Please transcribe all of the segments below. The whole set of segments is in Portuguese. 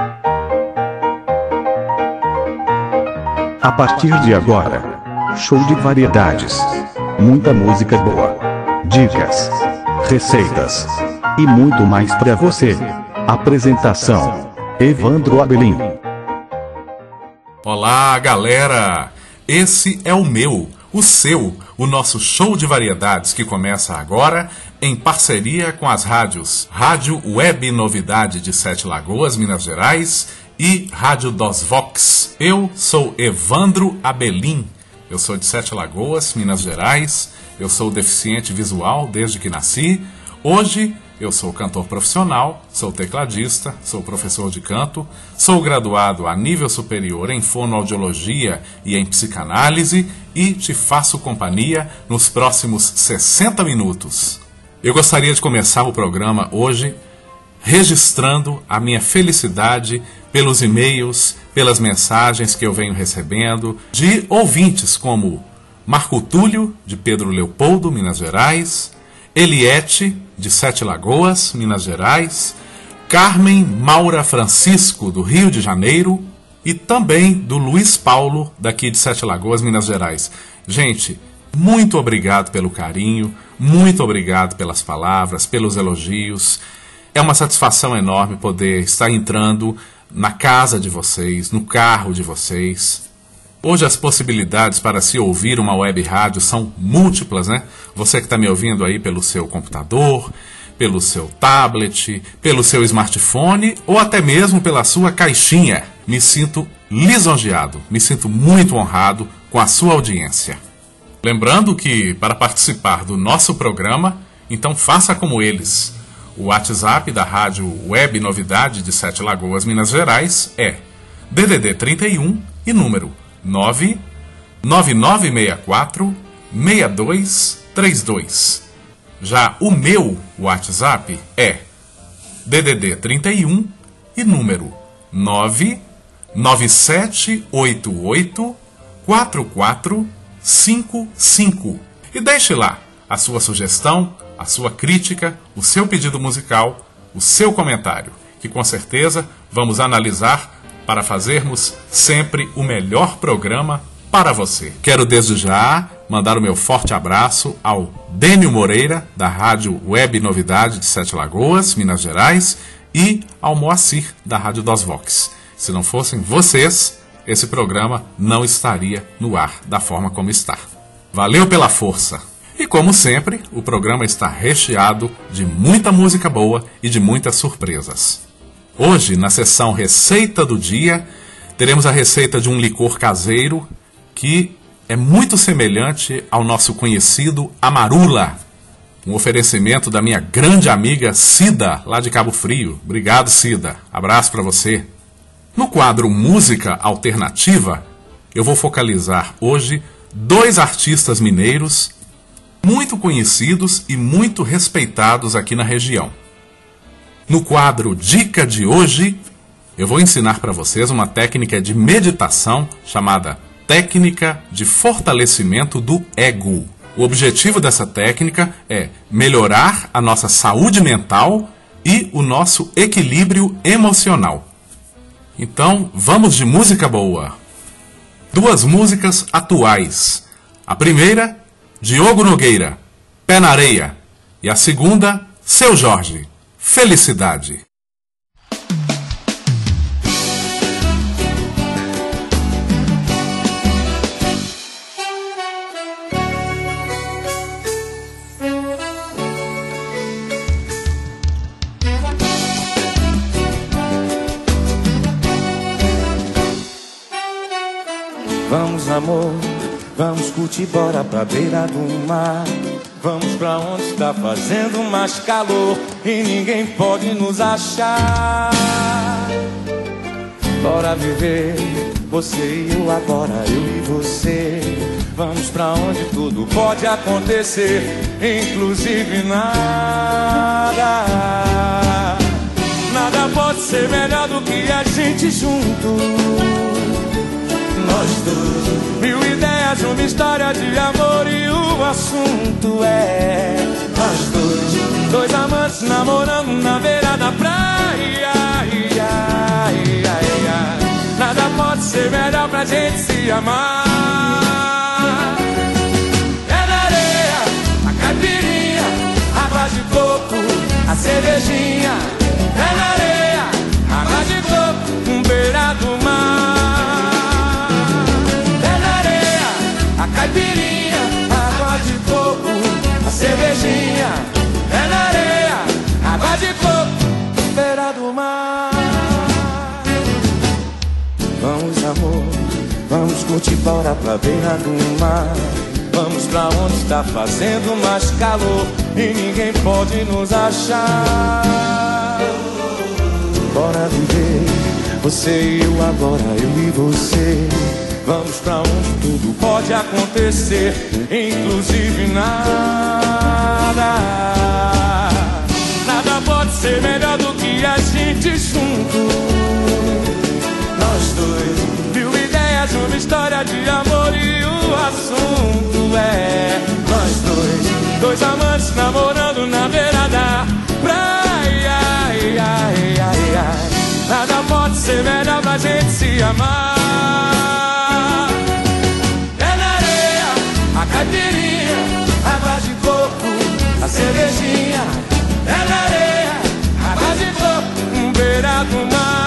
A partir de agora, show de variedades. Muita música boa, dicas, receitas e muito mais para você. Apresentação: Evandro Abelim. Olá, galera! Esse é o meu, o seu, o nosso show de variedades que começa agora em parceria com as rádios Rádio Web Novidade de Sete Lagoas, Minas Gerais e Rádio Dos Vox. Eu sou Evandro Abelim, eu sou de Sete Lagoas, Minas Gerais, eu sou deficiente visual desde que nasci. Hoje eu sou cantor profissional, sou tecladista, sou professor de canto, sou graduado a nível superior em fonoaudiologia e em psicanálise e te faço companhia nos próximos 60 minutos. Eu gostaria de começar o programa hoje registrando a minha felicidade pelos e-mails, pelas mensagens que eu venho recebendo de ouvintes como Marco Túlio, de Pedro Leopoldo, Minas Gerais, Eliette, de Sete Lagoas, Minas Gerais, Carmen Maura Francisco, do Rio de Janeiro, e também do Luiz Paulo, daqui de Sete Lagoas, Minas Gerais. Gente, muito obrigado pelo carinho, muito obrigado pelas palavras, pelos elogios. É uma satisfação enorme poder estar entrando na casa de vocês, no carro de vocês. Hoje as possibilidades para se ouvir uma web rádio são múltiplas, né? Você que está me ouvindo aí pelo seu computador, pelo seu tablet, pelo seu smartphone ou até mesmo pela sua caixinha. Me sinto lisonjeado, me sinto muito honrado com a sua audiência. Lembrando que para participar do nosso programa, então faça como eles. O WhatsApp da Rádio Web Novidade de Sete Lagoas, Minas Gerais é DDD 31 e número 99964-6232. Já o meu WhatsApp é DDD 31 e número 997884455. E deixe lá a sua sugestão, a sua crítica, o seu pedido musical, o seu comentário, que com certeza vamos analisar para fazermos sempre o melhor programa para você. Quero desde já mandar o meu forte abraço ao Dênio Moreira, da Rádio Web Novidade de Sete Lagoas, Minas Gerais, e ao Moacir, da Rádio Dos Vox. Se não fossem vocês, esse programa não estaria no ar da forma como está. Valeu pela força! E como sempre, o programa está recheado de muita música boa e de muitas surpresas. Hoje, na sessão Receita do Dia, teremos a receita de um licor caseiro que é muito semelhante ao nosso conhecido Amarula. Um oferecimento da minha grande amiga Cida, lá de Cabo Frio. Obrigado, Cida. Abraço para você. No quadro Música Alternativa, eu vou focalizar hoje 2 artistas mineiros muito conhecidos e muito respeitados aqui na região. No quadro Dica de hoje, eu vou ensinar para vocês uma técnica de meditação chamada Técnica de Fortalecimento do Ego. O objetivo dessa técnica é melhorar a nossa saúde mental e o nosso equilíbrio emocional. Então, vamos de música boa. 2 músicas atuais. A primeira, Diogo Nogueira, Pé na Areia. E a segunda, Seu Jorge, Felicidade. Vamos, amor, vamos curtir, bora pra beira do mar. Vamos pra onde está fazendo mais calor e ninguém pode nos achar. Bora viver, você e eu agora, eu e você. Vamos pra onde tudo pode acontecer, inclusive nada. Nada pode ser melhor do que a gente junto. Nós dois, 1000 ideias, uma história de amor e o assunto é nós dois, 2 amantes namorando na beira da praia. amar. É na areia, a caipirinha, água de coco, a cervejinha. É na areia, água de coco, beira do mar. É na areia, a caipirinha, água de coco, a cervejinha. É na areia, água de coco, beira do mar. Vamos, amor, vamos curtir, bora pra beira do mar. Vamos pra onde está fazendo mais calor e ninguém pode nos achar. Bora viver, você e eu agora, eu e você. Vamos pra onde tudo pode acontecer, inclusive nada. Nada pode ser melhor do que a gente junto. Nós dois, mil ideias, uma história de amor e o assunto é nós dois, dois amantes namorando na beira da praia. Ai, ai, ai, ai. Nada pode ser melhor pra gente se amar. É na areia, a caipirinha, água de coco, a cervejinha. É na areia, água de coco, beira do mar.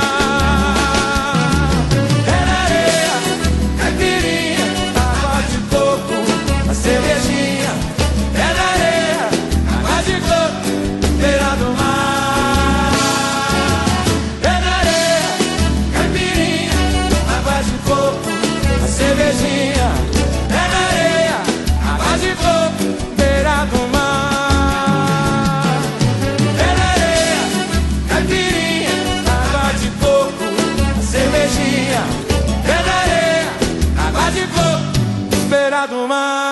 Cervejinha, é na areia, água de coco, beira do mar. É na areia, caipirinha, água de coco, a cervejinha. É na areia, água de coco, beira do mar. É na areia, caipirinha, água de coco, a cervejinha. É na areia, água de coco, beira do mar.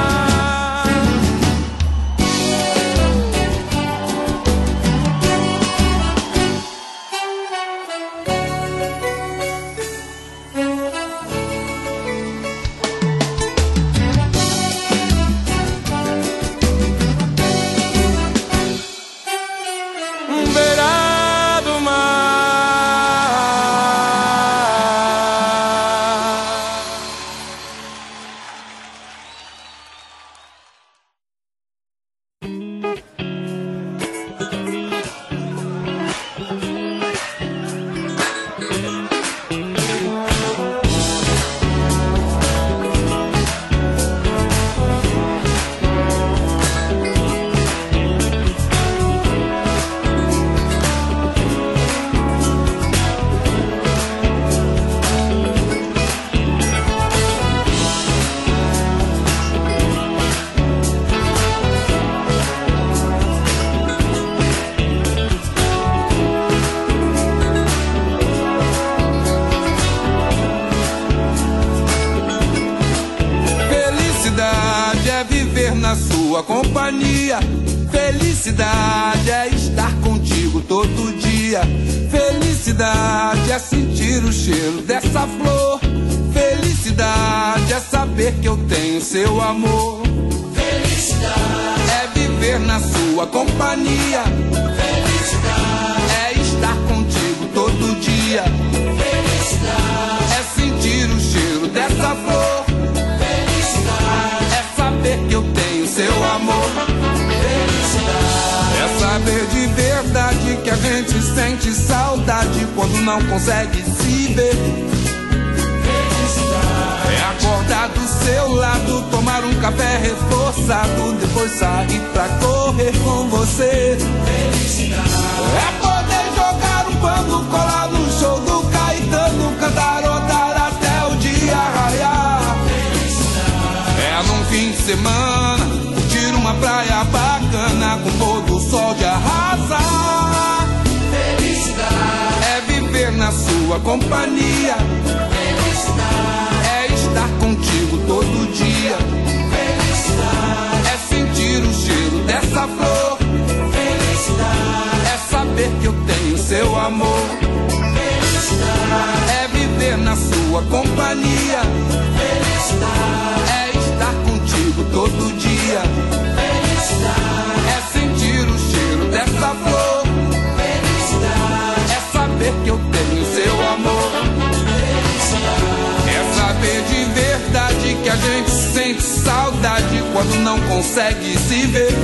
Sua companhia, felicidade é estar contigo todo dia. Felicidade é sentir o cheiro dessa flor. Felicidade é saber que eu tenho seu amor. Felicidade é viver na sua companhia. Felicidade é estar contigo todo dia. Felicidade é sentir o cheiro dessa flor. Felicidade é saber que eu tenho seu amor. Felicidade é saber de verdade que a gente sente saudade quando não consegue se ver. Felicidade é acordar do seu lado, tomar um café reforçado, depois sair pra correr com você. Felicidade é poder jogar um pano, colar no show do Caetano, cantarotar até o dia raiar. Felicidade é num fim de semana curtir uma praia bacana com pôr do sol de arrasar. Felicidade é viver na sua companhia. Felicidade é estar contigo todo dia. Felicidade é sentir o cheiro dessa flor. Felicidade é saber que eu tenho seu amor. Felicidade é viver na sua companhia. Felicidade é estar contigo todo dia. Felicidade é sentir o cheiro dessa flor. Felicidade é saber que eu tenho seu amor. Felicidade é saber de quando não consegue se ver.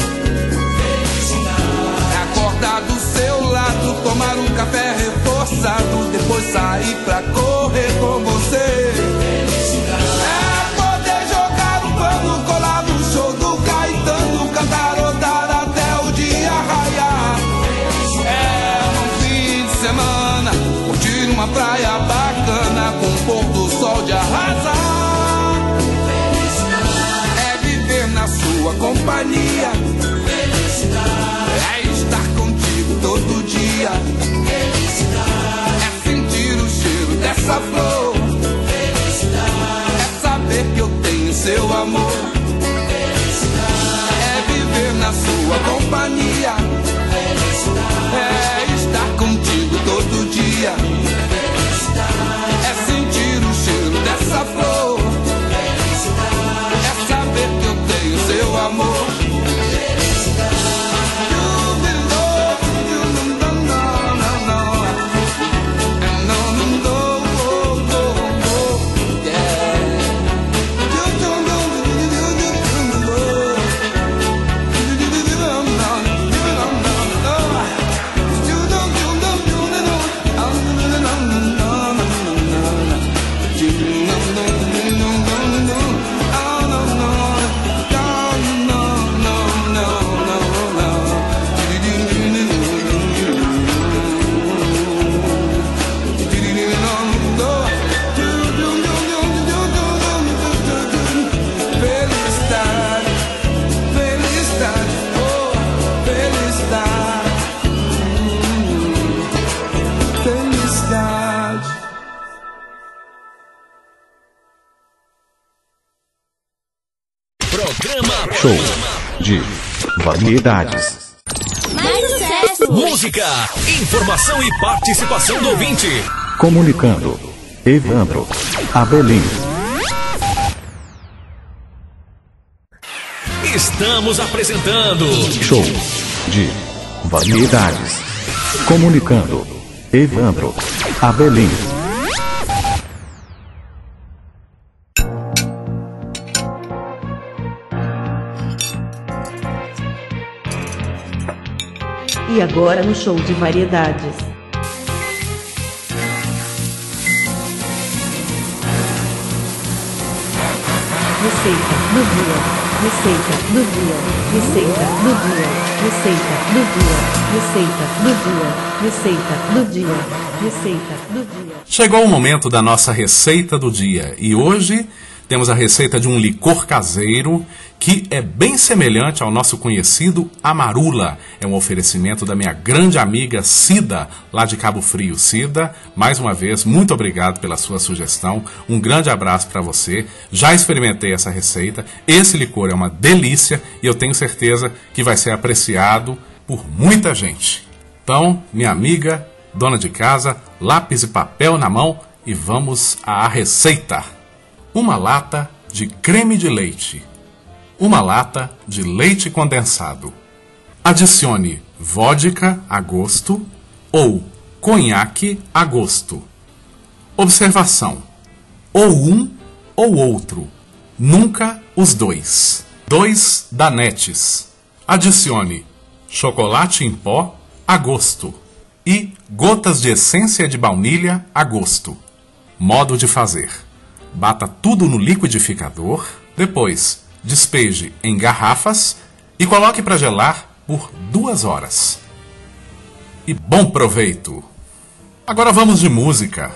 É acordar do seu lado, tomar um café reforçado, depois sair pra correr com você. É poder jogar um pano, colar no show do Caetano, cantarodar até o dia raiar. É um fim de semana, curtir uma praia bacana com um pôr do sol de arrasar. É viver na sua companhia, é estar contigo todo dia, é sentir o cheiro dessa flor, é saber que eu tenho seu amor, é viver na sua companhia, é estar contigo todo dia, é sentir o cheiro dessa flor, é saber que eu tenho seu amor. Show de variedades. Mais sucesso! Música, informação e participação do ouvinte. Comunicando. Evandro Abelim. Estamos apresentando Show de variedades. Comunicando. Evandro Abelim. E agora no show de variedades. Receita do dia. Receita do dia. Receita do dia. Receita do dia. Receita do dia. Receita do dia. Receita do dia. Chegou o momento da nossa receita do dia e hoje temos a receita de um licor caseiro que é bem semelhante ao nosso conhecido Amarula. É um oferecimento da minha grande amiga Cida, lá de Cabo Frio. Cida, mais uma vez, muito obrigado pela sua sugestão. Um grande abraço para você. Já experimentei essa receita. Esse licor é uma delícia e eu tenho certeza que vai ser apreciado por muita gente. Então, minha amiga, dona de casa, lápis e papel na mão e vamos à receita. Uma lata de creme de leite. Uma lata de leite condensado. Adicione vodka a gosto ou conhaque a gosto. Observação: ou um ou outro, nunca os dois. 2 danetes. Adicione chocolate em pó a gosto e gotas de essência de baunilha a gosto. Modo de fazer: bata tudo no liquidificador, depois despeje em garrafas e coloque para gelar por 2 horas. E bom proveito! Agora vamos de música.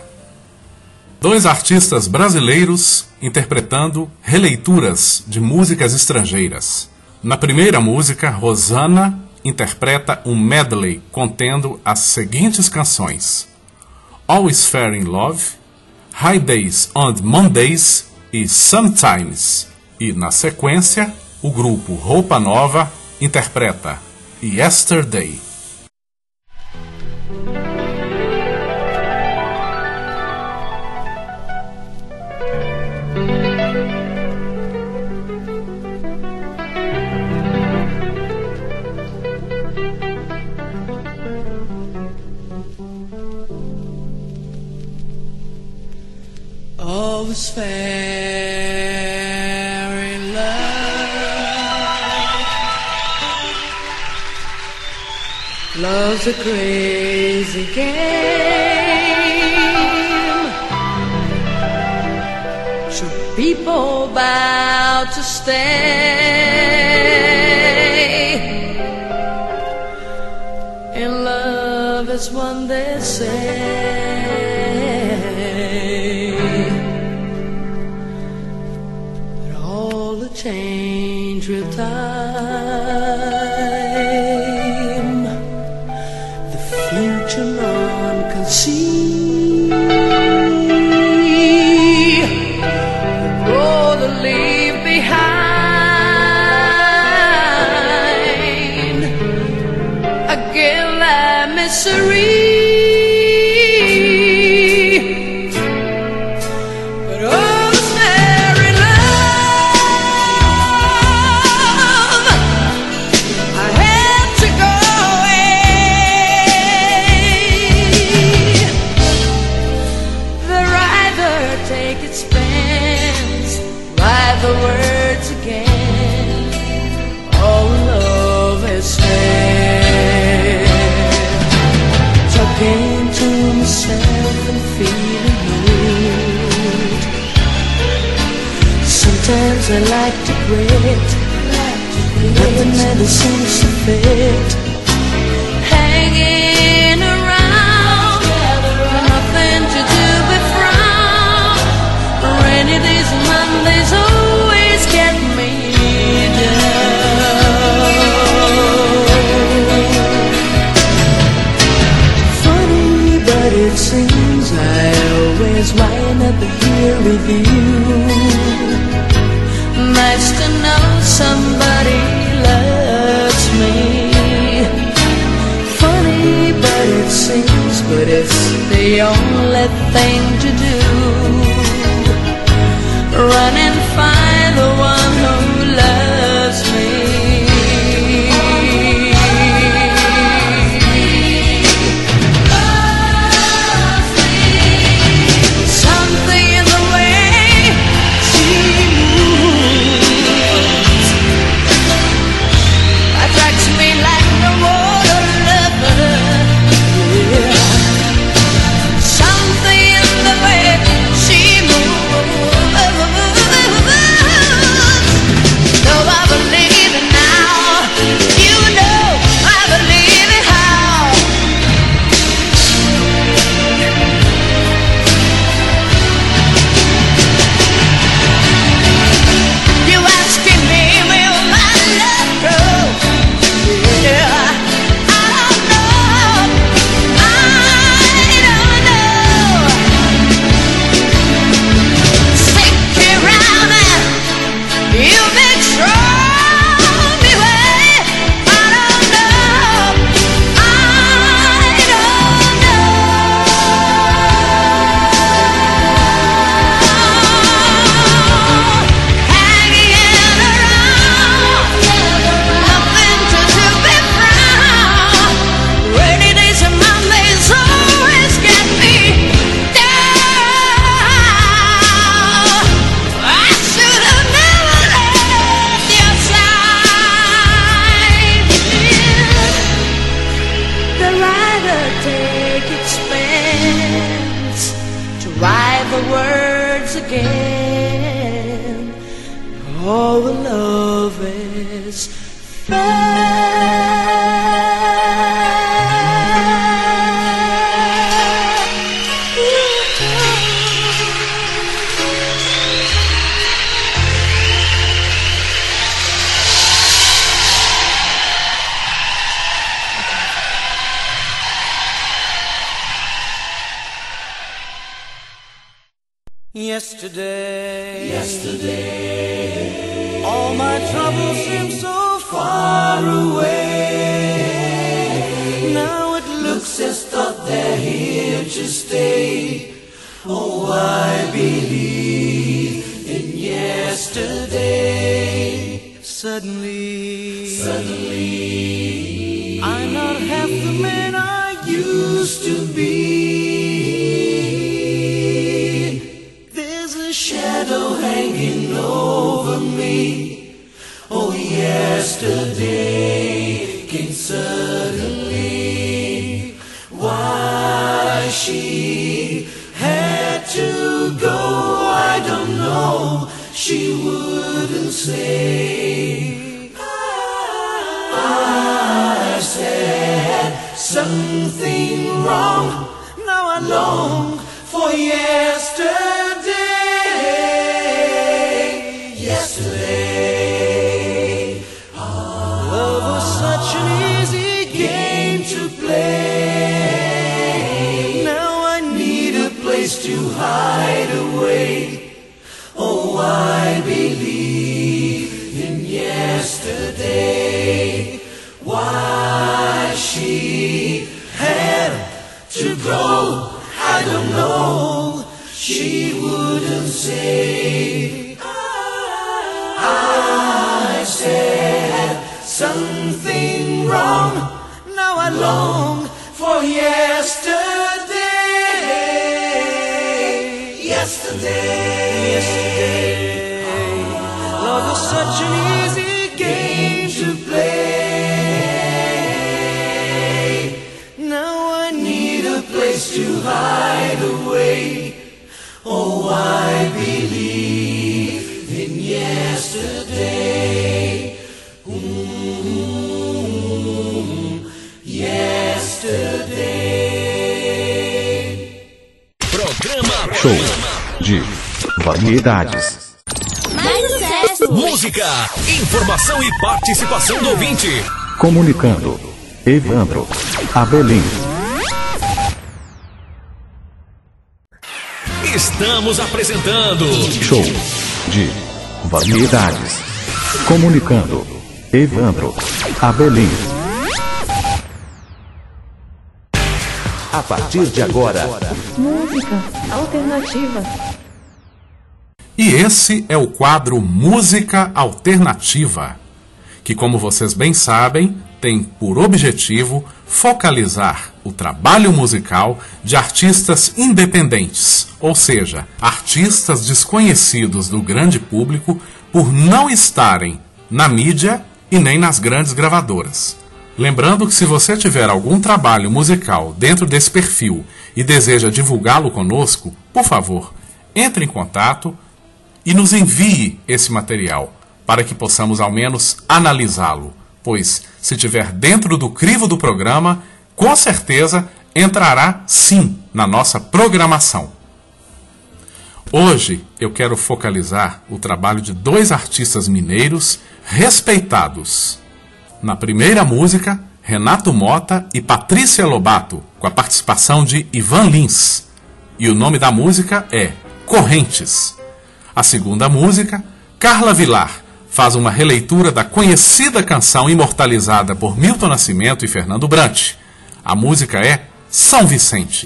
2 artistas brasileiros interpretando releituras de músicas estrangeiras. Na primeira música, Rosana interpreta um medley contendo as seguintes canções: Always Fair in Love, High Days on Mondays e Sometimes. E na sequência, o grupo Roupa Nova interpreta Yesterday. Always fair in love. Love's a crazy game. Should people bow to stay in love is one they say, but all the change with time, the future none can see. Oh, to leave behind again that misery. But ordinary love, I had to go away. The rider take its pens, write the words again. All love is fair. Talking to myself and feeling good. Sometimes I like to quit, but the medicine is a fit. Hanging around, nothing to do but frown. Rainy days and Mondays always get me down. Funny, but it seems I always wind up here with you. Nice to know somebody loves me. Funny, but it seems, but it's the only thing to do. Run and find the one who loves me. Something in the way she moves attracts me like no other lover. Yeah. Something in the way she moves. Though I believe it now, you know I believe it how. You asking me, will my love grow? Yeah, I don't know. I don't know. Stick around and you make strong me way. I don't know. I don't know. Hanging around, nothing to do but frown. Rainy days and Mondays always get me down. I should have never left your side. The rider take its pens to write the words again. All the love is Yesterday, all my troubles seem so far away. Now it looks as though they're here to stay. Oh, I believe in yesterday. Suddenly, I'm not half the man I used to be. There's a shadow hanging over me. Oh, yesterday came suddenly. she had to go, I don't know, she wouldn't say. I said something wrong, now I long for yesterday. Yesterday, love was such an easy game to play. Now I need a place to hide away. Oh, I believe in yesterday. Why she had to go, I don't know, she wouldn't say. I said something wrong, now I long for yesterday. Yesterday, love was such an easy game to play. Now I need a place to hide away. Oh, I believe in yesterday. Yesterday. Programa Show de variedades. Mais sucesso! Música, informação e participação do ouvinte. Comunicando. Evandro Abelim. Estamos apresentando Show de variedades. Comunicando. Evandro Abelim. A partir de agora, Música alternativa. E esse é o quadro Música Alternativa, que, como vocês bem sabem, tem por objetivo focalizar o trabalho musical de artistas independentes, ou seja, artistas desconhecidos do grande público por não estarem na mídia e nem nas grandes gravadoras. Lembrando que se você tiver algum trabalho musical dentro desse perfil e deseja divulgá-lo conosco, por favor, entre em contato e nos envie esse material para que possamos ao menos analisá-lo, pois se estiver dentro do crivo do programa, com certeza entrará sim na nossa programação. Hoje eu quero focalizar o trabalho de dois artistas mineiros respeitados. Na primeira música, Renato Mota e Patrícia Lobato, com a participação de Ivan Lins. E o nome da música é Correntes. A segunda música, Carla Vilar, faz uma releitura da conhecida canção imortalizada por Milton Nascimento e Fernando Brant. A música é São Vicente.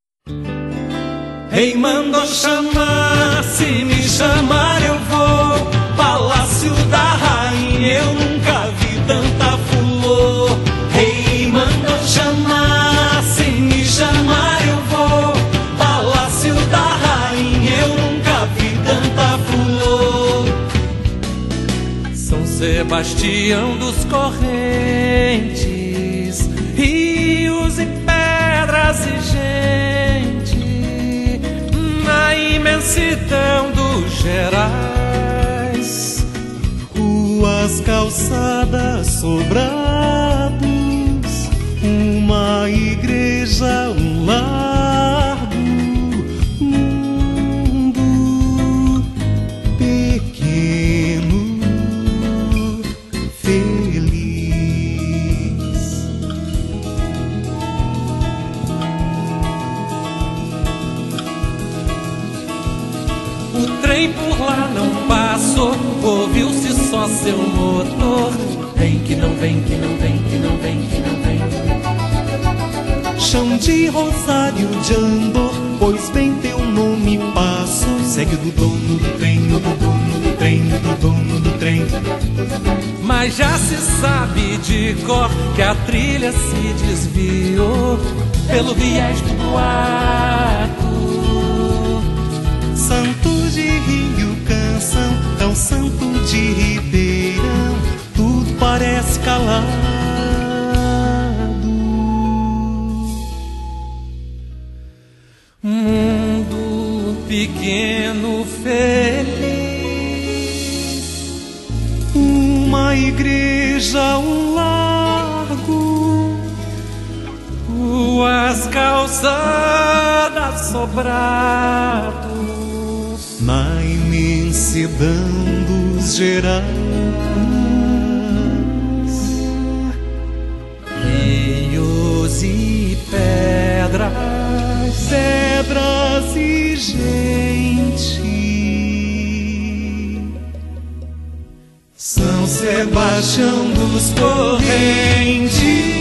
Rei mandou chamar, se me chamar eu vou. Palácio da Rainha, eu nunca vi tanta flor. Rei mandou chamar, se me chamar eu vou. Palácio da Rainha, eu nunca vi tanta flor. São Sebastião dos Correntes, rios e pedras e gente, na imensidão dos Gerais, ruas, calçadas, sobrados, uma igreja, um largo mundo pequeno, feliz. O trem por lá não passou, ouviu-se só seu motor. Vem que não vem, que não vem, que não vem, que não vem. Chão de rosário de Andor, pois bem teu nome passo. Segue do dono do trem, do dono do trem, do dono do trem. Mas já se sabe de cor que a trilha se desviou pelo viés do boato. Santo de Rio, canção, tão santo de Ribeirão, tudo parece calado. Mundo pequeno feliz, uma igreja, um largo, ruas, calçadas, sobrados, na imensidão dos gerais, rios e pedras, pedras e gente. São Sebastião dos Correntes,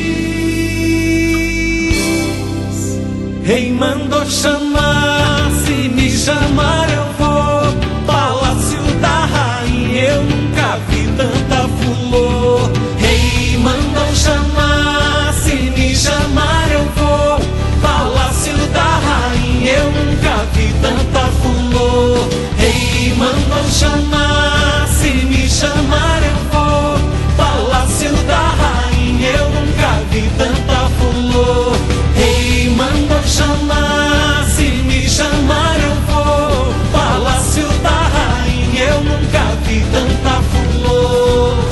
rei mandou chamar, se me chamar eu vou. Palácio da rainha, eu nunca vi tanta flor. Rei mandou chamar, se me chamar eu vou. Palácio da rainha, eu nunca vi tanta flor. Rei mandou chamar, se me chamar eu vou. Palácio da rainha, eu nunca vi tanta flor. Rei mandou chamar, se me chamar eu vou. Palácio da rainha, eu nunca vi tanta flor.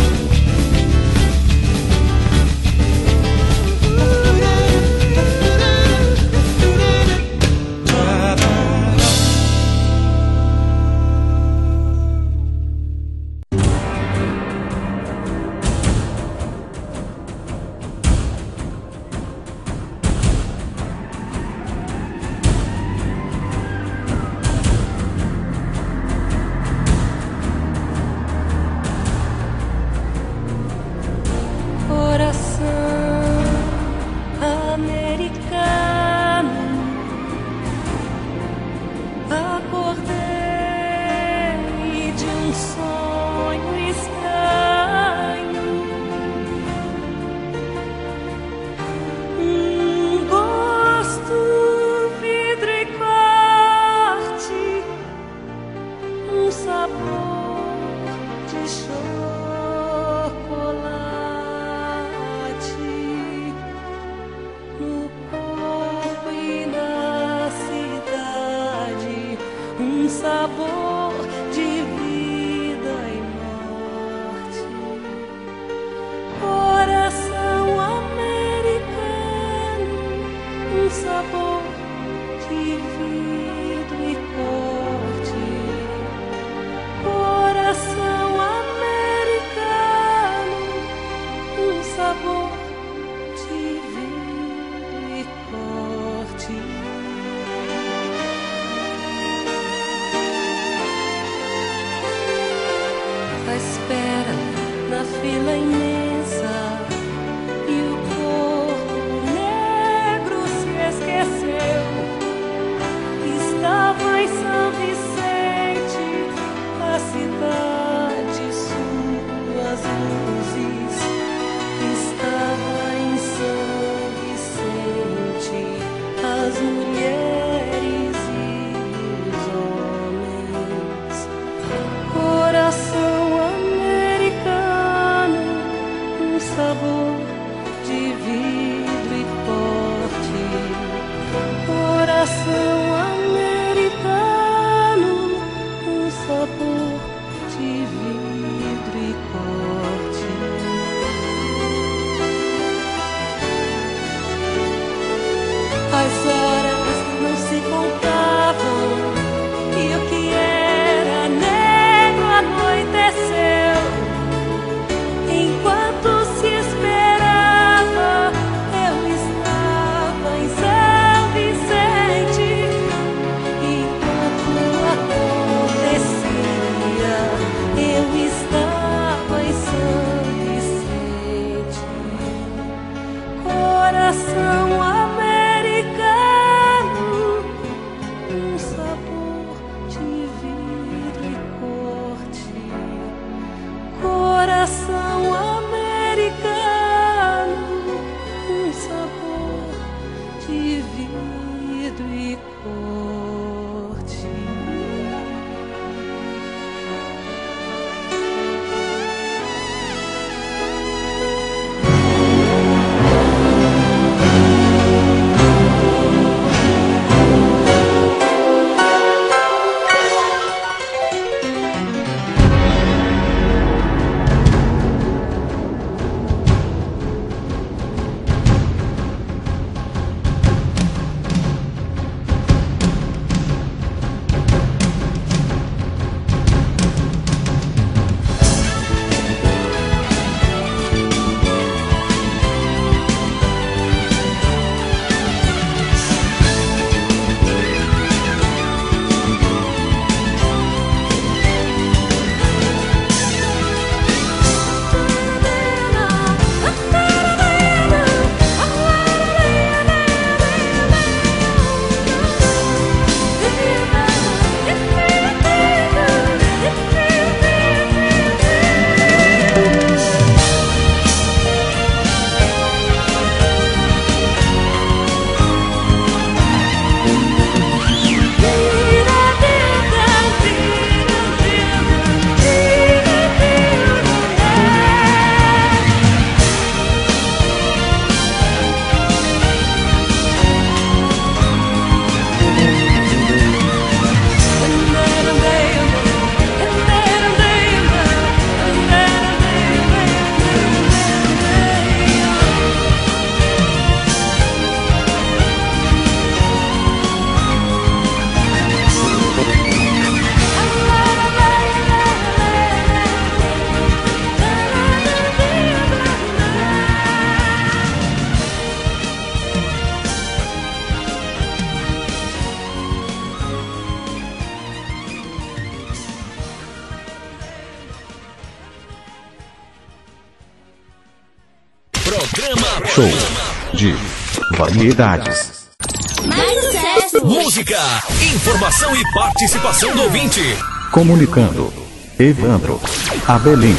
Show de variedades. Mais sucesso! Música, informação e participação do ouvinte. Comunicando. Evandro Abelim.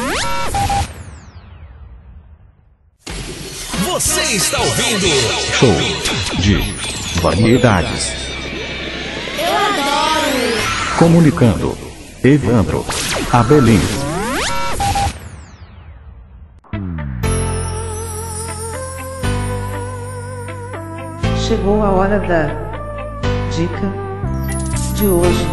Você está ouvindo Show de variedades. Eu adoro! Comunicando. Evandro Abelim. Chegou a hora da dica de hoje.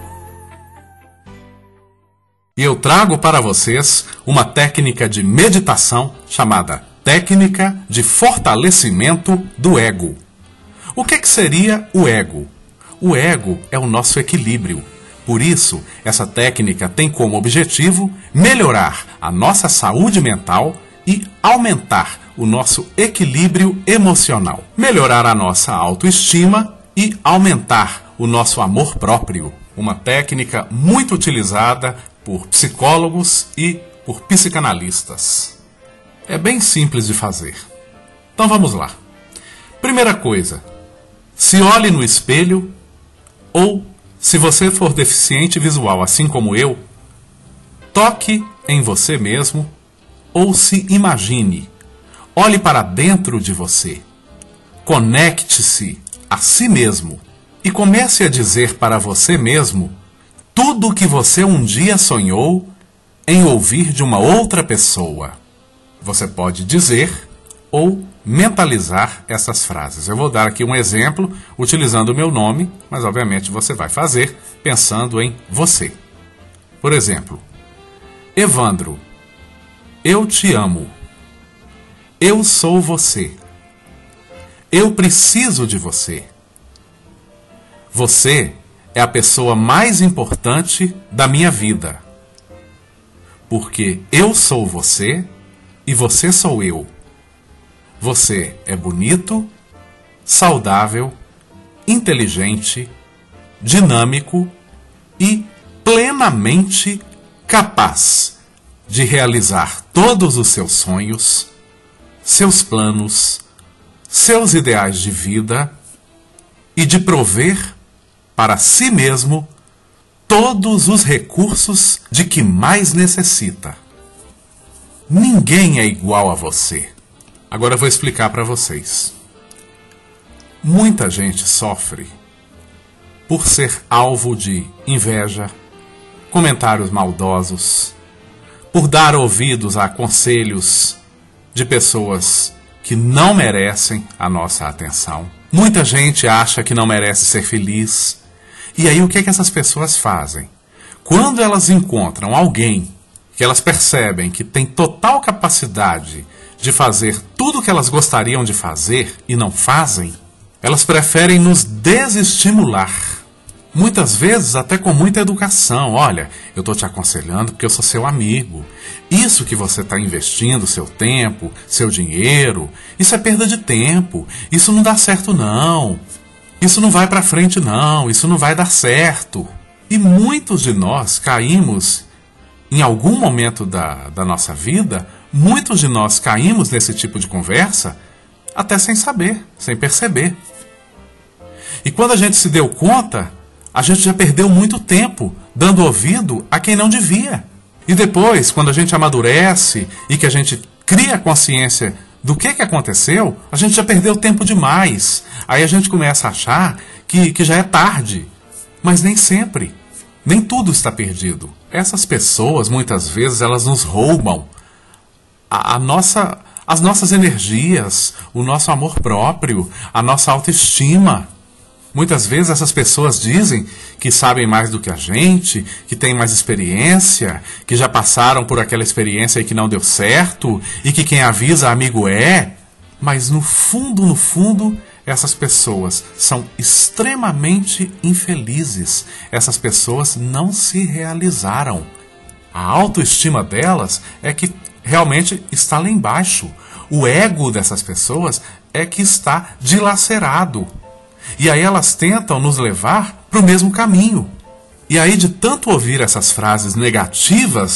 E eu trago para vocês uma técnica de meditação chamada técnica de fortalecimento do ego. O que seria o ego? O ego é o nosso equilíbrio. Por isso, essa técnica tem como objetivo melhorar a nossa saúde mental e aumentar o nosso equilíbrio emocional, melhorar a nossa autoestima e aumentar o nosso amor próprio. Uma técnica muito utilizada por psicólogos e por psicanalistas. É bem simples de fazer. Então vamos lá. Primeira coisa, se olhe no espelho ou, se você for deficiente visual assim como eu, toque em você mesmo ou se imagine. Olhe para dentro de você. Conecte-se a si mesmo e comece a dizer para você mesmo tudo o que você um dia sonhou em ouvir de uma outra pessoa. Você pode dizer ou mentalizar essas frases. Eu vou dar aqui um exemplo utilizando o meu nome, mas obviamente você vai fazer pensando em você. Por exemplo, Evandro, eu te amo. Eu sou você. Eu preciso de você. Você é a pessoa mais importante da minha vida. Porque eu sou você e você sou eu. Você é bonito, saudável, inteligente, dinâmico e plenamente capaz de realizar todos os seus sonhos, seus planos, seus ideais de vida e de prover para si mesmo todos os recursos de que mais necessita. Ninguém é igual a você. Agora eu vou explicar para vocês. Muita gente sofre por ser alvo de inveja, comentários maldosos, por dar ouvidos a conselhos de pessoas que não merecem a nossa atenção. Muita gente acha que não merece ser feliz. E aí o que essas pessoas fazem? Quando elas encontram alguém que elas percebem que tem total capacidade de fazer tudo o que elas gostariam de fazer e não fazem, elas preferem nos desestimular. Muitas vezes até com muita educação. Olha, eu estou te aconselhando porque eu sou seu amigo. Isso que você está investindo, seu tempo, seu dinheiro, isso é perda de tempo. Isso não dá certo não. Isso não vai para frente não. Isso não vai dar certo. E muitos de nós caímos, em algum momento da nossa vida, muitos de nós caímos nesse tipo de conversa até sem saber, sem perceber. E quando a gente se deu conta, a gente já perdeu muito tempo dando ouvido a quem não devia. E depois, quando a gente amadurece e que a gente cria consciência do que aconteceu, a gente já perdeu tempo demais. Aí a gente começa a achar que já é tarde. Mas nem sempre. Nem tudo está perdido. Essas pessoas, muitas vezes, elas nos roubam as nossas energias, o nosso amor próprio, a nossa autoestima. Muitas vezes essas pessoas dizem que sabem mais do que a gente, que têm mais experiência, que já passaram por aquela experiência e que não deu certo, e que quem avisa amigo é. Mas no fundo, essas pessoas são extremamente infelizes. Essas pessoas não se realizaram. A autoestima delas é que realmente está lá embaixo. O ego dessas pessoas é que está dilacerado. E aí elas tentam nos levar para o mesmo caminho. E aí, de tanto ouvir essas frases negativas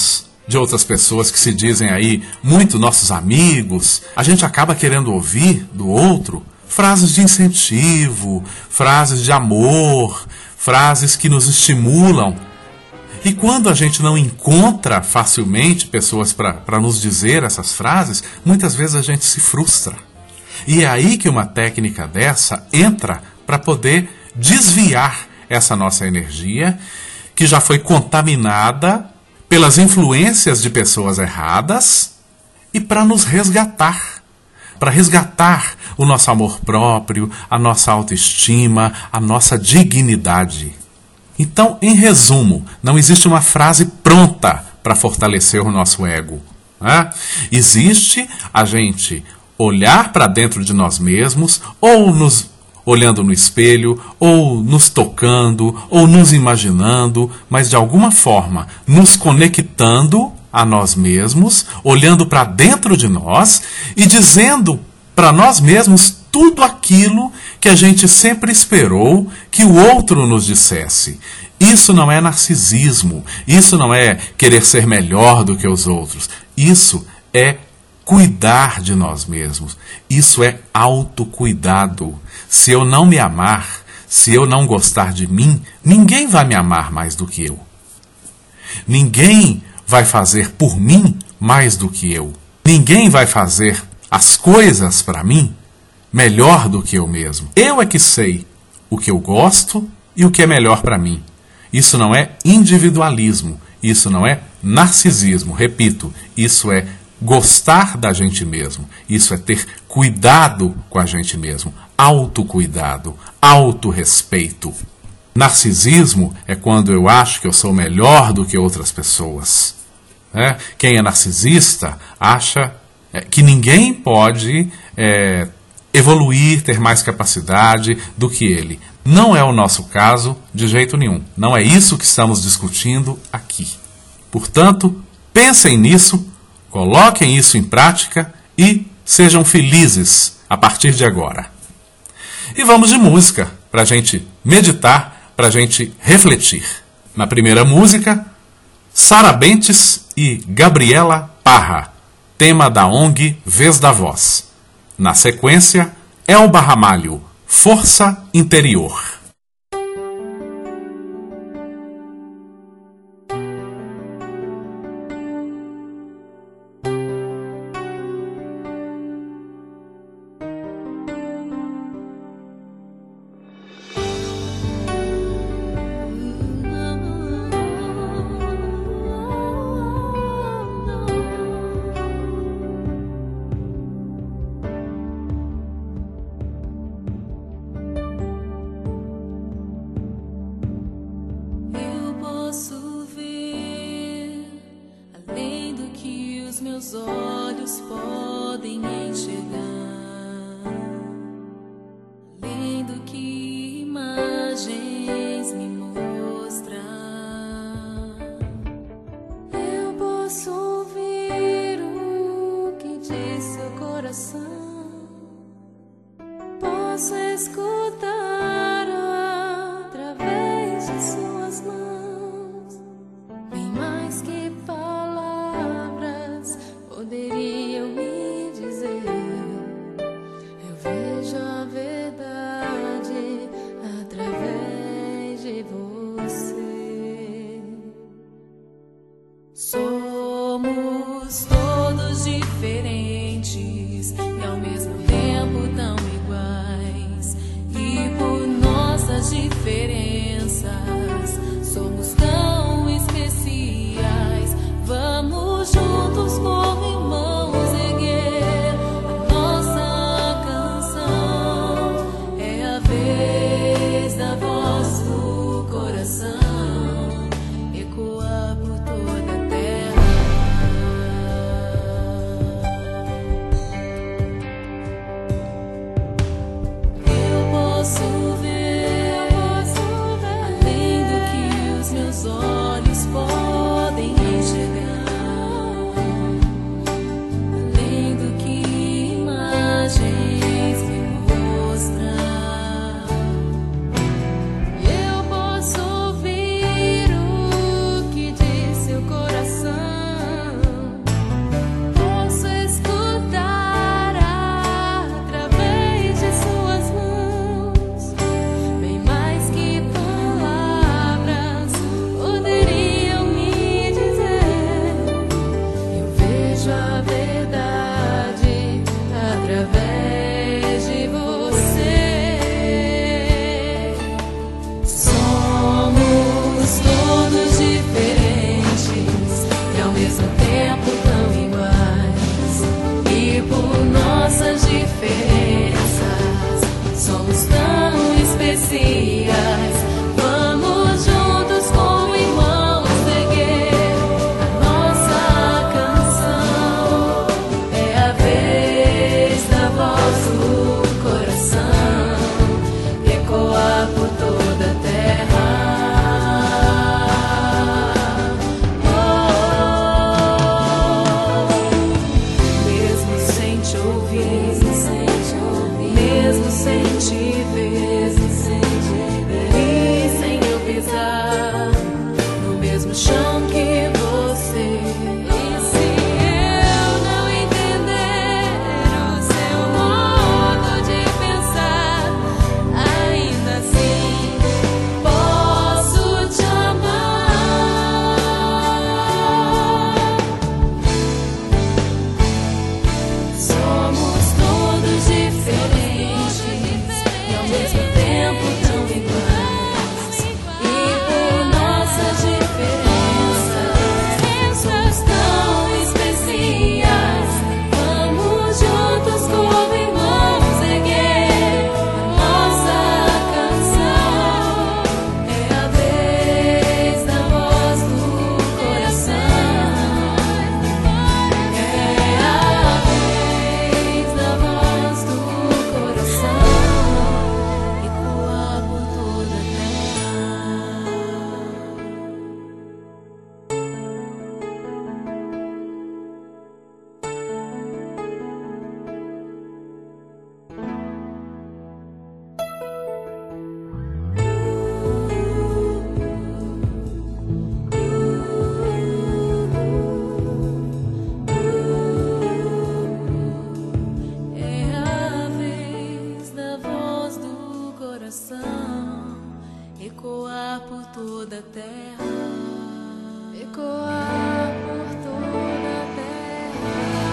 de outras pessoas que se dizem aí muito nossos amigos, a gente acaba querendo ouvir do outro frases de incentivo, frases de amor, frases que nos estimulam. E quando a gente não encontra facilmente pessoas para nos dizer essas frases, muitas vezes a gente se frustra. E é aí que uma técnica dessa entra para poder desviar essa nossa energia, que já foi contaminada pelas influências de pessoas erradas, e para nos resgatar. Para resgatar o nosso amor próprio, a nossa autoestima, a nossa dignidade. Então, em resumo, não existe uma frase pronta para fortalecer o nosso ego. Né? Existe a gente olhar para dentro de nós mesmos, ou nos olhando no espelho, ou nos tocando, ou nos imaginando, mas de alguma forma nos conectando a nós mesmos, olhando para dentro de nós e dizendo para nós mesmos tudo aquilo que a gente sempre esperou que o outro nos dissesse. Isso não é narcisismo, isso não é querer ser melhor do que os outros, isso é cuidar de nós mesmos, isso é autocuidado. Se eu não me amar, se eu não gostar de mim, ninguém vai me amar mais do que eu. Ninguém vai fazer por mim mais do que eu. Ninguém vai fazer as coisas para mim melhor do que eu mesmo. Eu é que sei o que eu gosto e o que é melhor para mim. Isso não é individualismo, isso não é narcisismo. Repito, isso é gostar da gente mesmo. Isso é ter cuidado com a gente mesmo. Autocuidado, autorrespeito. Narcisismo é quando eu acho que eu sou melhor do que outras pessoas. Quem é narcisista acha que ninguém pode evoluir, ter mais capacidade do que ele. Não é o nosso caso de jeito nenhum. Não é isso que estamos discutindo aqui. Portanto, pensem nisso, coloquem isso em prática e sejam felizes a partir de agora. E vamos de música para a gente meditar, para a gente refletir. Na primeira música, Sara Bentes e Gabriela Parra, tema da ONG Vez da Voz. Na sequência, Elba Ramalho, Força Interior. Meus olhos podem enxergar, além do que imagens me mostram. Eu posso ouvir o que diz seu coração, posso escutar através de suas mãos, bem mais que poderiam me dizer. Eu vejo a verdade através de você. Somos todos diferentes e ao mesmo tempo tão iguais. E por nossas diferenças somos tão especiais. Vamos juntos como irmãos erguer a nossa canção. É a vez da voz do coração. ecoar por toda a terra, ecoar por toda a terra.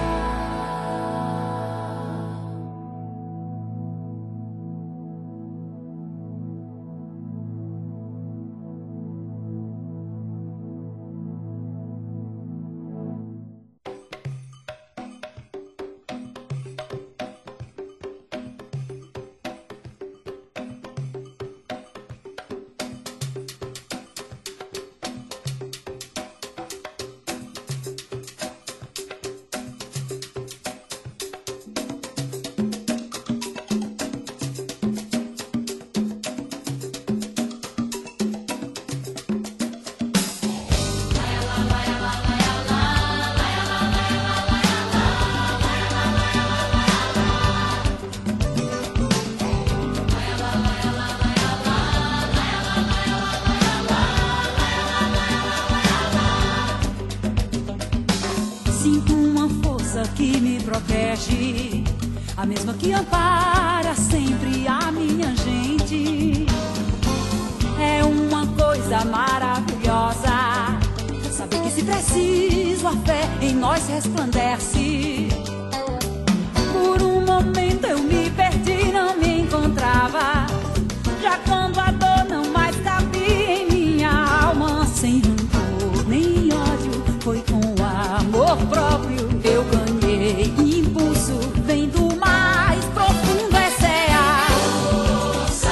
Que me protege, a mesma que ampara sempre a minha gente. É uma coisa maravilhosa saber que, se preciso, a fé em nós resplandece. Por um momento eu me perdi, não me encontrava, já quando a dor não mais cabia em minha alma. Sem rancor nem ódio, foi com amor próprio eu ganhei impulso, vem do mais profundo, essa é a força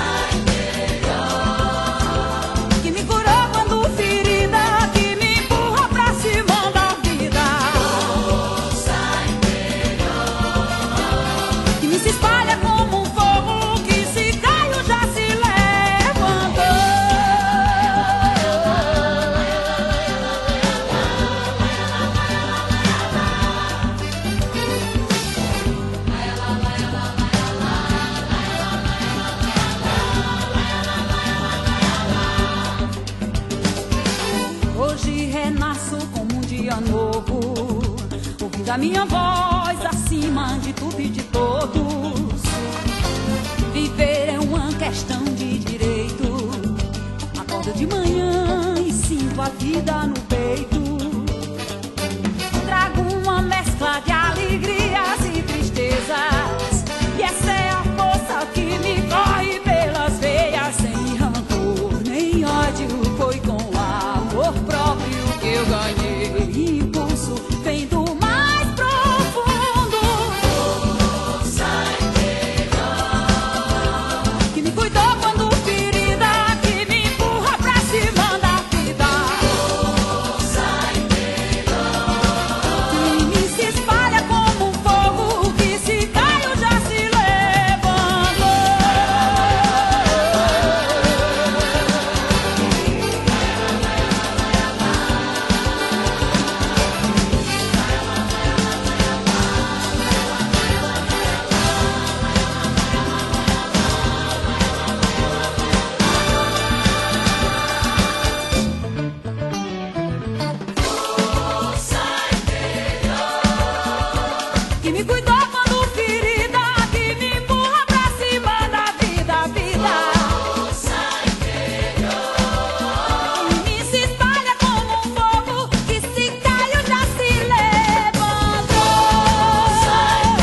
interior que me curou quando ferida, que me empurra pra cima da vida. Força interior que me se espalha como um fogo, que se caio já se levantou. Hoje renasço como um dia novo, ouvindo a minha voz acima de tudo e de todos. Viver é uma questão de direito. Acordo de manhã e sinto a vida no peito. Trago uma mescla de alegrias e tristezas, e essa é a força que me corre pelas veias. Sem rancor nem ódio, foi com amor próprio que eu ganhei impulso, vem do mais profundo. Força interior que me cuidou quando ferida, que me empurra pra cima da vida. Força interior que me se espalha como um fogo, que se caio já se levantou. Que me cuidou quando ferida, que me empurra pra cima da vida, vida. Força interior que me se espalha como um fogo, que se caio já se levantou. Força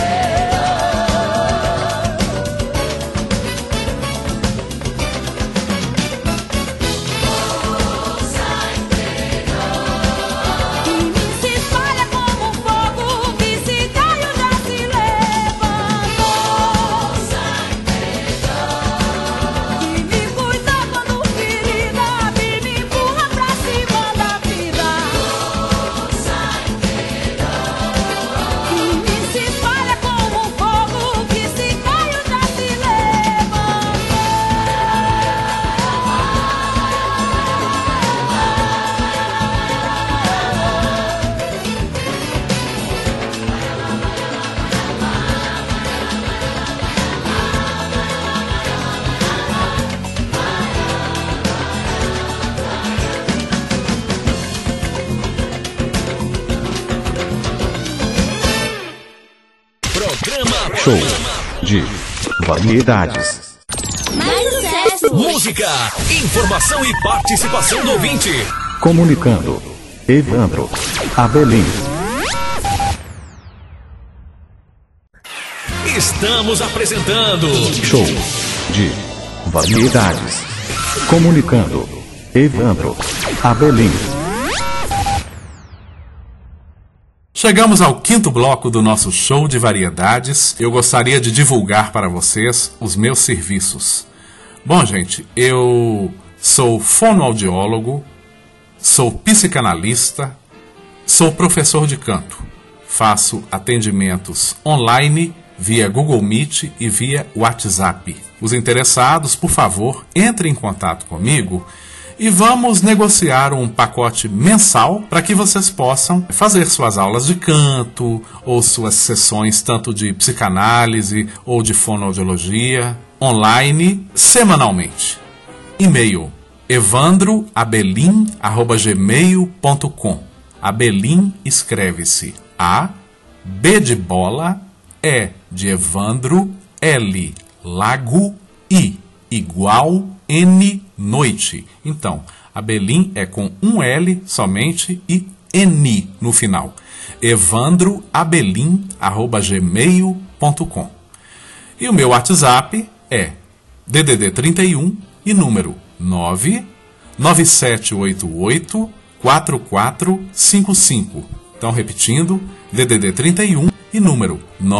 interior que me se espalha como um fogo, que se caio já se levantou. Força interior que me cuida quando ferida, que me empurra pra cima da vida. Força interior que me se espalha como um fogo, que se caio já se levantou. Programa Show de variedades. Mais sucesso! música, informação e participação do ouvinte. Comunicando. Evandro Abelim. Estamos apresentando Show de Variedades. Comunicando. Evandro Abelim. Chegamos ao quinto bloco do nosso show de variedades. Eu gostaria de divulgar para vocês os meus serviços. Bom, gente, eu sou fonoaudiólogo, sou psicanalista, sou professor de canto. Faço atendimentos online via Google Meet e via WhatsApp. Os interessados, por favor, entrem em contato comigo e vamos negociar um pacote mensal para que vocês possam fazer suas aulas de canto ou suas sessões tanto de psicanálise ou de fonoaudiologia online semanalmente. E-mail evandroabelim@gmail.com. Abelim escreve-se A, B de bola, E de Evandro, L, lago, I, igual, N, noite. Então, Abelim é com um L somente e N no final. evandroabelim@gmail.com. E o meu WhatsApp é DDD 31 e número 997884455. Então, repetindo, DDD 31 e número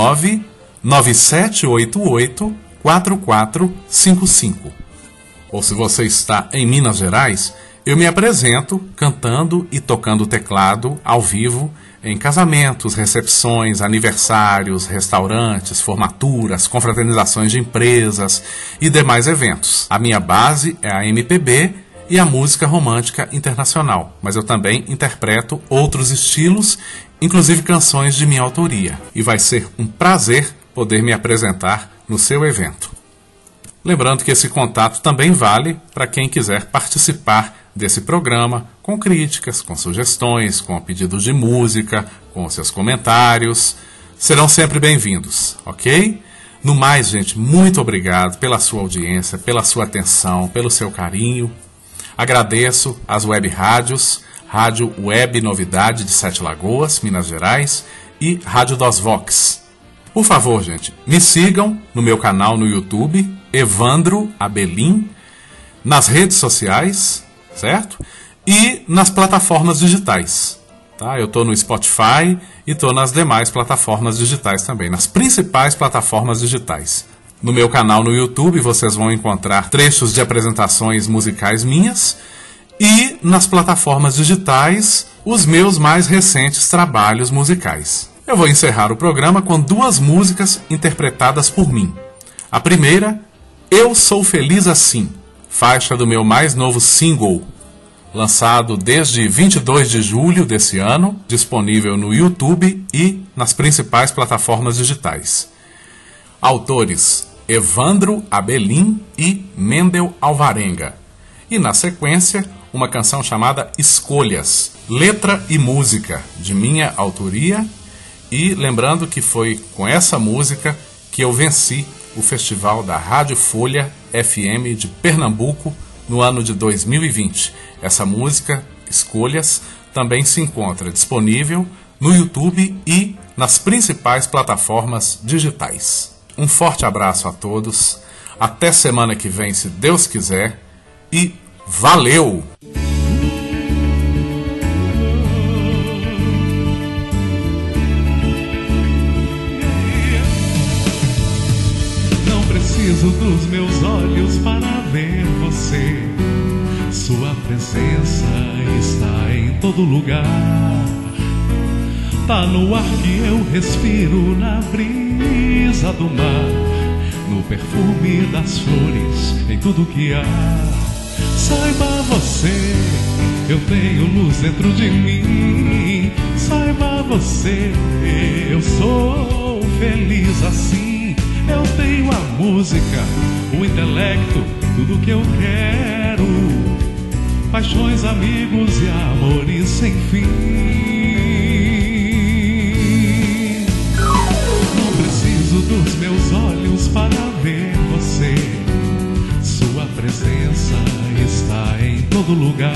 997884455. Ou se você está em Minas Gerais, eu me apresento cantando e tocando teclado ao vivo em casamentos, recepções, aniversários, restaurantes, formaturas, confraternizações de empresas e demais eventos. A minha base é a MPB e a música romântica internacional, mas eu também interpreto outros estilos, inclusive canções de minha autoria. E vai ser um prazer poder me apresentar no seu evento. Lembrando que esse contato também vale para quem quiser participar desse programa com críticas, com sugestões, com pedidos de música, com seus comentários. Serão sempre bem-vindos, ok? No mais, gente, muito obrigado pela sua audiência, pela sua atenção, pelo seu carinho. Agradeço às web rádios, Rádio Web Novidade de Sete Lagoas, Minas Gerais, e Rádio dos Vox. Por favor, gente, me sigam no meu canal no YouTube, Evandro Abelim, nas redes sociais, certo? E nas plataformas digitais. Tá? Eu estou no Spotify e estou nas demais plataformas digitais também, nas principais plataformas digitais. No meu canal no YouTube vocês vão encontrar trechos de apresentações musicais minhas e nas plataformas digitais os meus mais recentes trabalhos musicais. Eu vou encerrar o programa com duas músicas interpretadas por mim. A primeira, Eu Sou Feliz Assim, faixa do meu mais novo single, lançado desde 22 de julho desse ano, disponível no YouTube e nas principais plataformas digitais. Autores Evandro Abelim e Mendel Alvarenga. E na sequência, uma canção chamada Escolhas, letra e música, de minha autoria. E lembrando que foi com essa música que eu venci o festival da Rádio Folha FM de Pernambuco no ano de 2020. Essa música, Escolhas, também se encontra disponível no YouTube e nas principais plataformas digitais. Um forte abraço a todos, até semana que vem, se Deus quiser, e valeu! Não preciso dos meus olhos para ver você. Sua presença está em todo lugar. Tá no ar que eu respiro, na brisa do mar, no perfume das flores, em tudo que há. Saiba você, eu tenho luz dentro de mim. Saiba você, eu sou feliz assim. Eu tenho a música, o intelecto, tudo que eu quero. Paixões, amigos e amores sem fim. Não preciso dos meus olhos para ver você. Sua presença todo lugar.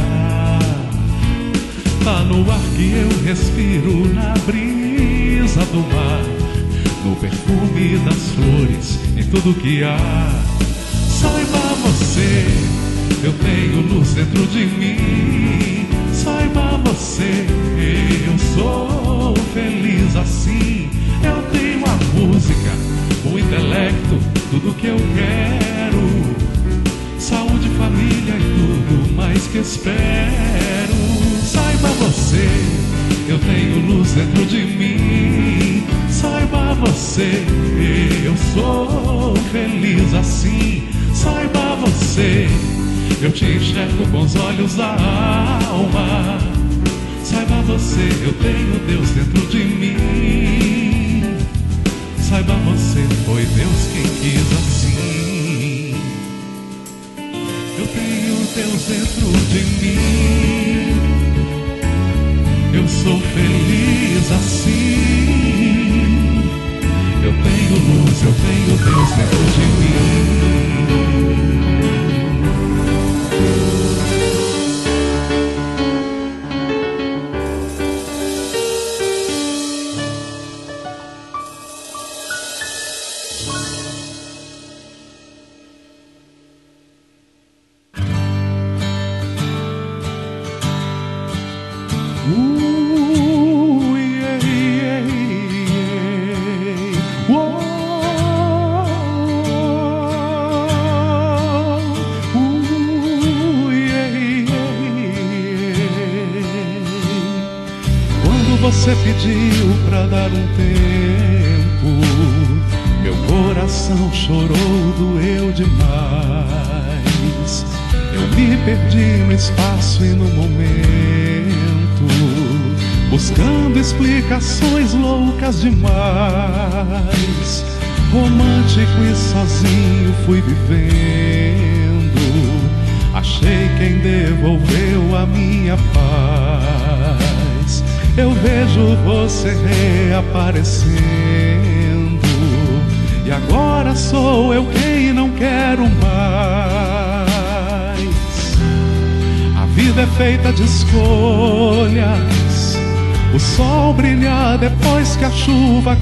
Tá no ar que eu respiro, na brisa do mar, no perfume das flores, em tudo que há. Saiba você, eu tenho luz dentro de mim. Saiba você, eu sou feliz assim. Eu tenho a música, o intelecto, tudo que eu quero. Saúde, família e tudo mais que espero. Saiba você, eu tenho luz dentro de mim. Saiba você, eu sou feliz assim. Saiba você, eu te enxergo com os olhos da alma. Saiba você, eu tenho Deus dentro de mim. Saiba você, foi Deus quem quis assim. Eu tenho Deus dentro de mim. Eu sou feliz assim. Eu tenho luz, eu tenho Deus dentro de mim. Você pediu pra dar um tempo, meu coração chorou, doeu demais. Eu me perdi no espaço e no momento, buscando explicações loucas demais. Romântico e sozinho fui vivendo, achei quem devolveu a minha paz. Eu vejo você reaparecendo, e agora sou eu quem não quero mais. A vida é feita de escolhas, o sol brilha depois que a chuva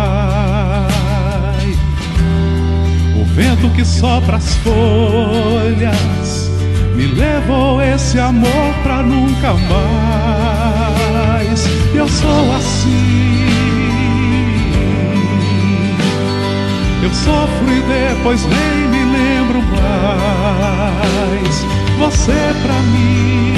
cai. O vento que sopra as folhas me levou esse amor pra nunca mais. Eu sou assim, eu sofro e depois nem me lembro mais. Você pra mim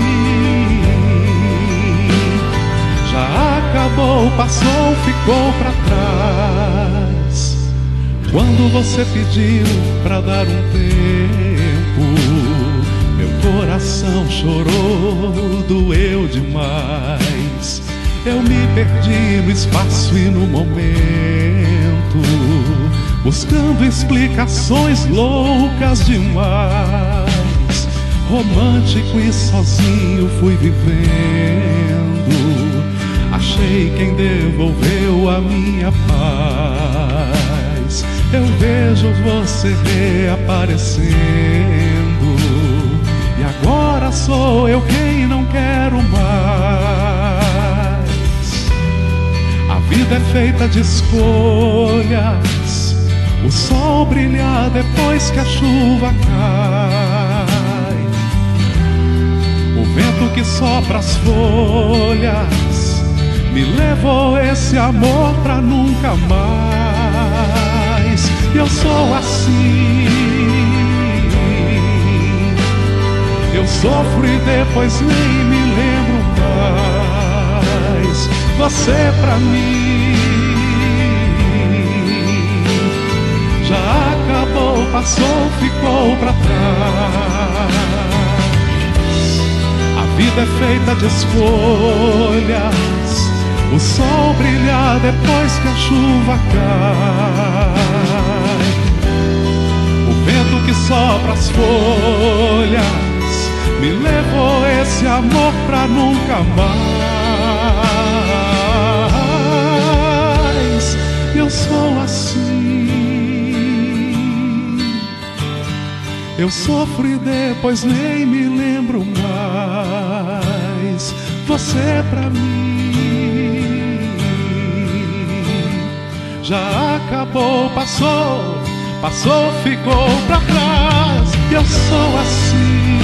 já acabou, passou, ficou pra trás. Quando você pediu pra dar um tempo, meu coração chorou, doeu demais. Eu me perdi no espaço e no momento, buscando explicações loucas demais. Romântico e sozinho fui vivendo, achei quem devolveu a minha paz. Eu vejo você reaparecendo, e agora sou eu quem não quero mais. A vida é feita de escolhas, o sol brilha depois que a chuva cai. O vento que sopra as folhas me levou esse amor pra nunca mais. E eu sou assim, eu sofro e depois nem me lembro mais. Você pra mim já acabou, passou, ficou pra trás. A vida é feita de escolhas, o sol brilha depois que a chuva cai. O vento que sopra as folhas me levou esse amor pra nunca mais. Eu sou assim, eu sofro e depois nem me lembro você pra mim. Já acabou, passou, passou, ficou pra trás. Eu sou assim.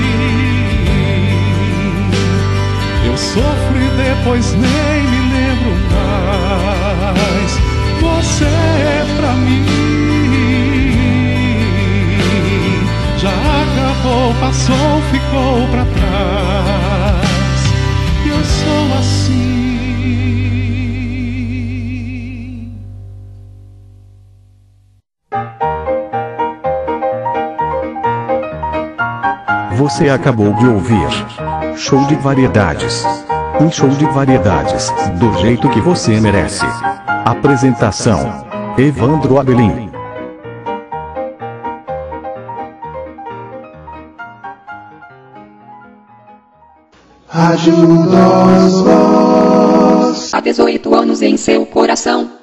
Eu sofro e depois nem me lembro mais. Você é pra mim. Já acabou, passou, ficou pra trás. Eu sou assim. Você acabou de ouvir Show de Variedades. Um show de variedades, do jeito que você merece. Apresentação: Evandro Abelim. Rádio Nós Voz. Há 18 anos em seu coração.